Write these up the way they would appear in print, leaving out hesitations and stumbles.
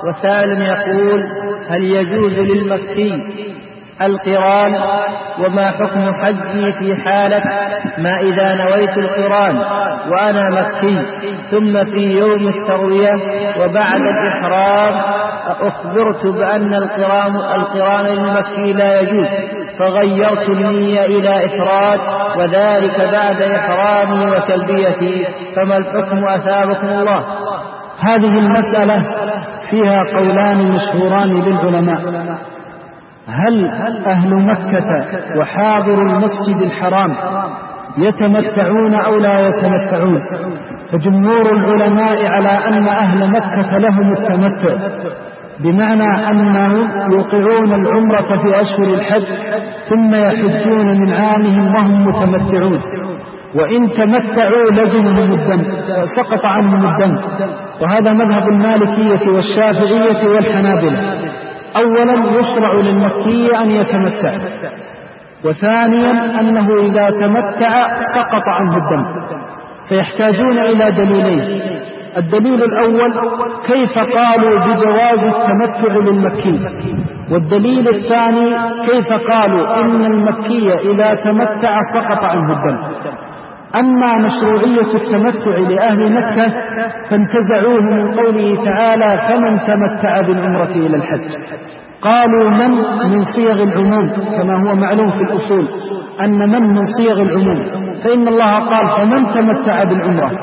وسائل يقول: هل يجوز للمكي القران؟ وما حكم حجي في حالة ما إذا نويت القران وأنا مكي ثم في يوم التروية وبعد الإحرام أخبرت بأن القران للمكي لا يجوز، فغيرت النية إلى إفراد، وذلك بعد إحرامي وتلبيتي، فما الحكم أثابكم الله؟ هذه المسألة فيها قولان مشهوران للعلماء: هل أهل مكة وحاضر المسجد الحرام يتمتعون أو لا يتمتعون؟ فجمهور العلماء على أن أهل مكة لهم التمتع، بمعنى أنهم يوقعون العمرة في أشهر الحج ثم يحجون من عامهم وهم متمتعون، وإن تمتعوا لزمهم الدم، سقط عنهم الدم. وهذا مذهب المالكية والشافعية والحنابلة. أولا يشرع للمكي أن يتمتع، وثانيا أنه إذا تمتع سقط عنه الدم، فيحتاجون إلى دليلين: الدليل الأول كيف قالوا بجواز التمتع للمكي، والدليل الثاني كيف قالوا إن المكي إذا تمتع سقط عنه الدم. أما مشروعية التمتع لأهل مكة فانتزعوه من قوله تعالى: فمن تمتع بالعمرة إلى الحج. قالوا من صيغ العموم، كما هو معلوم في الأصول أن من صيغ العموم، فإن الله قال: فمن تمتع بالعمرة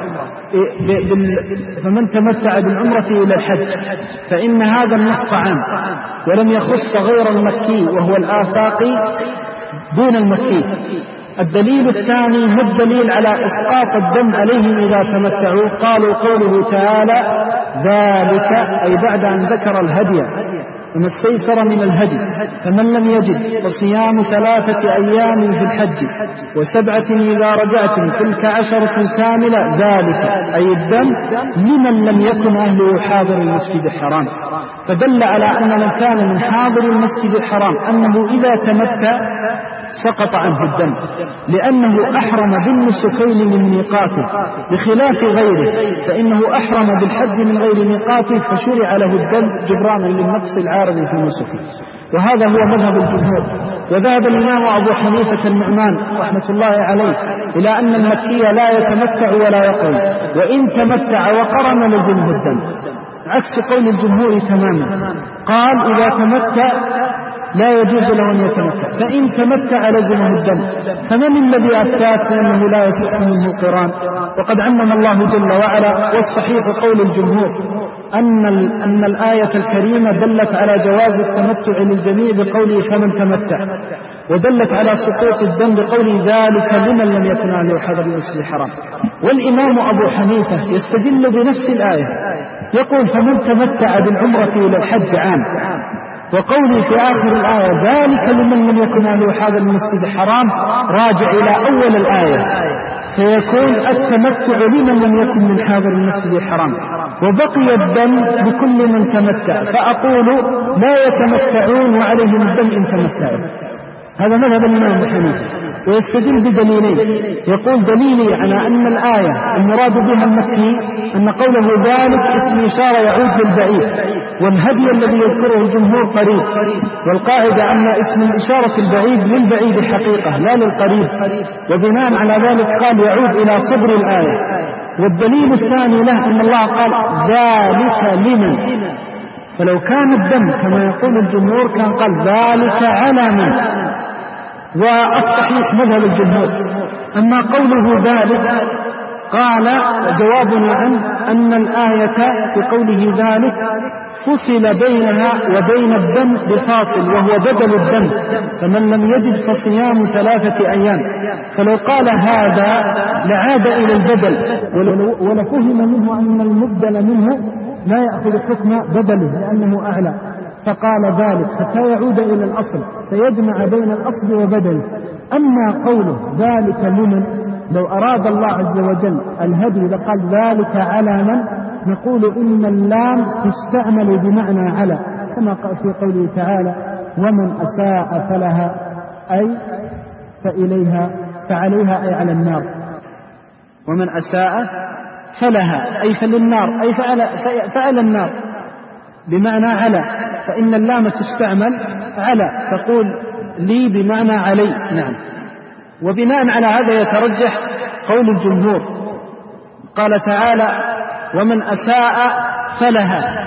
إلى الحج، فإن هذا النص عام ولم يخص غير المكي وهو الآفاقي دون المكي. الدليل الثاني ما الدليل على إسقاط الدم عليهم إذا تمتعوا؟ قالوا قوله تعالى: ذلك، أي بعد أن ذكر الهدي وما استيسر من الهدي، فمن لم يجد فصيام 3 أيام في الحج و7 إذا رجعتم تلك 10 كاملة، ذلك أي الدم لمن لم يكن أهله حاضر المسجد الحرام. فدل على أن من كان من حاضر المسجد الحرام أنه إذا تمتع سقط عنه الدم، لأنه أحرم بالنسكين من ميقاته، بخلاف غيره فإنه أحرم بالحج من غير ميقاته فشرع له الدم جبرانا للنقص العارض في النسك. وهذا هو مذهب الجمهور. وذهب الإمام أبو حنيفة النعمان رحمة الله عليه إلى أن المكي لا يتمتع ولا يقرن، وإن تمتع وقرن لزمه الدم، عكس قول الجمهور تماما. قال: إذا تمتع لا يجوز له أن يتمتع، فإن تمتع لزمه الدم. فمن الذي أفتاك أنه لا يصح منه القران؟ وقد عمم الله جل وعلا. والصحيح قول الجمهور أن الآية الكريمة دلت على جواز التمتع للجميع بقوله: فمن تمتع، ودلت على سقوط الدم بقوله: ذلك لمن لم يكن أهله حاضر المسجد الحرام. والإمام أبو حنيفة يستدل بنفس الآية، يقول: فمن تمتع بالعمرة إلى الحج عام، وقوله في آخر الآية: ذلك لمن لم يكن أهله حاضر المسجد الحرام، راجع إلى أول الآية، فيكون التمتع لمن لم يكن من حاضر المسجد الحرام، وبقي الدم لكل من تمتع. فأقول: لا يتمتعون وعليهم الدم إن تمتعوا. هذا مذهب الإمام أبو حنيفة. ويستدل بدليلين، يقول: دليلي على أن الآية المراد بها المكي أن قوله ذلك اسم إشارة يعود للبعيد، والهدي الذي يذكره الجمهور قريب، والقاعدة أن اسم الإشارة البعيد للبعيد حقيقة لا للقريب، وبناء على ذلك قال يعود إلى صدر الآية. والدليل الثاني له أن الله قال: ذلك لمن، فلو كان الدم كما يقول الجمهور كان قال: ذلك على من. والصحيح مذهب الجمهور. أما قوله ذلك قال: جوابنا عنه أن الآية في قوله ذلك فصل بينها وبين الدم بفاصل وهو بدل الدم، فمن لم يجد فصيام 3 أيام. فلو قال هذا لعاد إلى البدل، ولفهم منه أن المبدل منه لا يأخذ حكم بدله لأنه أعلى، فقال ذلك حتى يعود إلى الأصل، فيجمع بين الأصل وبدله. أما قوله ذلك لمن، لو أراد الله عز وجل الهدي لقال ذلك على من، نقول إن اللام تستعمل بمعنى على، كما قال في قوله تعالى: ومن أساء فلها، أي فعليها، أي على النار. ومن أساء فلها، أي فللنار، أي فعلى النار. بمعنى على، فإن اللام تستعمل على، تقول لي بمعنى علي. نعم. وبناء على هذا يترجح قول الجمهور، قال تعالى ومن أساء فلها،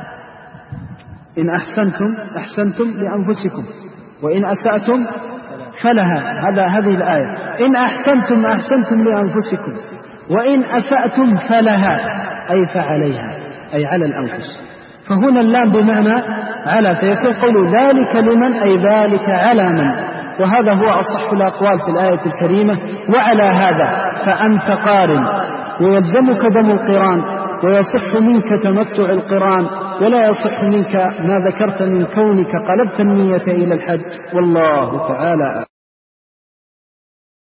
إن أحسنتم لأنفسكم وإن أسأتم فلها. هذه الآية، إن أحسنتم لأنفسكم وإن أسأتم فلها، أي فعليها، أي على الأنفس. فهنا اللام بمعنى على، فيكون قول ذلك لمن، أي ذلك على من. وهذا هو أصح الأقوال في الآية الكريمة. وعلى هذا فأنت قارن، ويلزمك دم القران، ويصح منك تمتع القران، ولا يصح منك ما ذكرت من كونك قلبت النية إلى الحج. والله تعالى